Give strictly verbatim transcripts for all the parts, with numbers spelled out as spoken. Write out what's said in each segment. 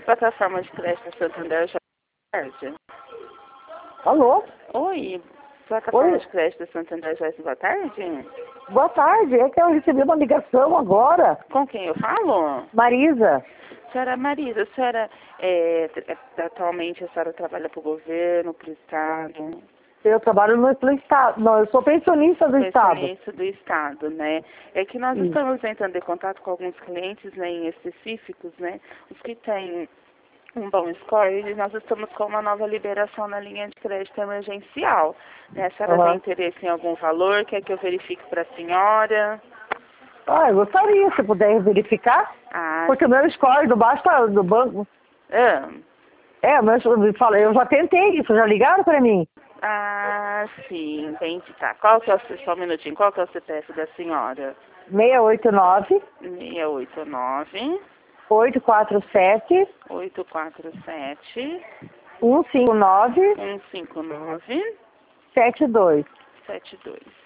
plataforma de crédito Santander, já tarde. Alô? Oi, plataforma Oi? de crédito Santander, já boa tarde? Boa tarde, é que eu recebi uma ligação agora. Com quem eu falo? Marisa. Senhora Marisa, a senhora, é, é, atualmente a senhora trabalha para o governo, para o Estado? Eu trabalho no, no Estado. Não, eu sou pensionista do Estado. Pensionista do Estado, né? É que nós Isso. estamos entrando em contato com alguns clientes, né, em específicos, né? Os que têm um bom score, e nós estamos com uma nova liberação na linha de crédito emergencial. Né? A senhora Uhum. tem interesse em algum valor? Quer que eu verifique para a senhora? Ah, eu gostaria, se puder verificar. Ah, Porque o meu score do basta do banco. ah, É, mas eu falei, eu já tentei isso, já ligaram para mim? ah, sim, entendi. Tá. Qual que é o, C- só um minutinho, qual que é o C P F da senhora? seis oito nove, seis oito nove, oito quatro sete, oito quatro sete, um cinco nove, um cinco nove, sete dois. sete dois.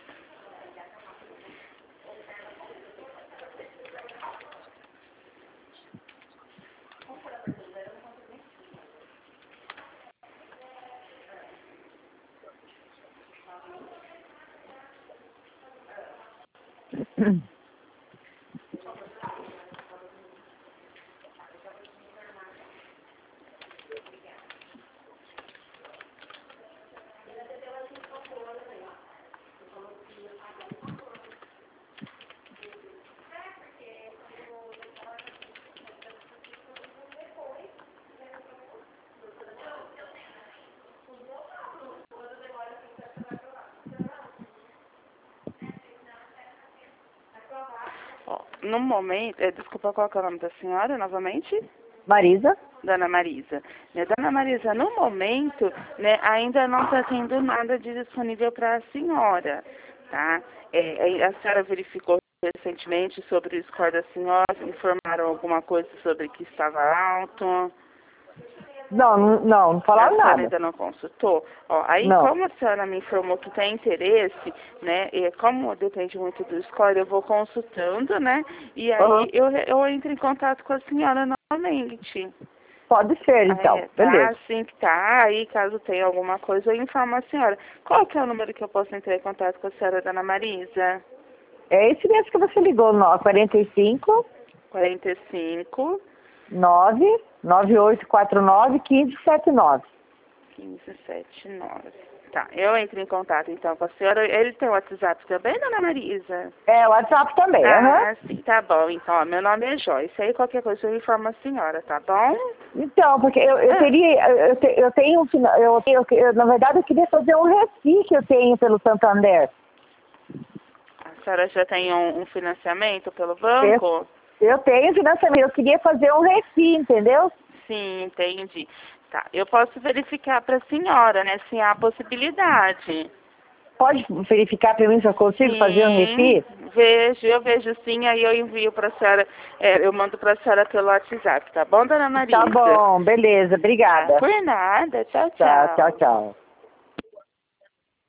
Ó, no momento, é, desculpa, qual que é o nome da senhora novamente? Marisa? Dona Marisa. Né, Dona Marisa, no momento, né, ainda não está tendo nada de disponível para a senhora, tá? É, é, a senhora verificou recentemente sobre o score da senhora, informaram alguma coisa sobre que estava alto? Não, não, não, não A falaram senhora nada. ainda não consultou? Ó, aí, Não. como a senhora me informou que tem interesse, né, e como depende muito do score, eu vou consultando, né, e aí Uhum. eu, eu entro em contato com a senhora novamente. Pode ser, então. É, tá, Beleza. assim que tá. Aí, caso tenha alguma coisa, eu informo a senhora. Qual que é o número que eu posso entrar em contato com a senhora, Dona Marisa? É esse mesmo que você ligou, no quarenta e cinco, quarenta e cinco, nove, nove oito quatro nove, um cinco sete nove. quinze setenta e nove. Tá, eu entro em contato então com a senhora. Ele tem o WhatsApp também, Dona Marisa? É, o WhatsApp também, aham. Ah, sim, tá bom. Então, ó, meu nome é Joyce. Aí, qualquer coisa eu informo a senhora, tá bom? Então, porque eu, eu Ah. teria, eu, eu te- eu tenho, um fina- eu, eu, eu, na verdade, eu queria fazer um refi que eu tenho pelo Santander. A senhora já tem um, um financiamento pelo Eu, banco? eu tenho financiamento, eu queria fazer um refi, entendeu? Sim, entendi. Tá, eu posso verificar para a senhora, né, se há possibilidade. Pode verificar para mim se eu consigo fazer um Sim, refi? vejo, eu vejo sim, aí eu envio para a senhora, é, eu mando para a senhora pelo WhatsApp, tá bom, Dona Marisa? Tá bom, beleza, Tá, obrigada. por nada, tchau, Tá, tchau. tchau, tchau.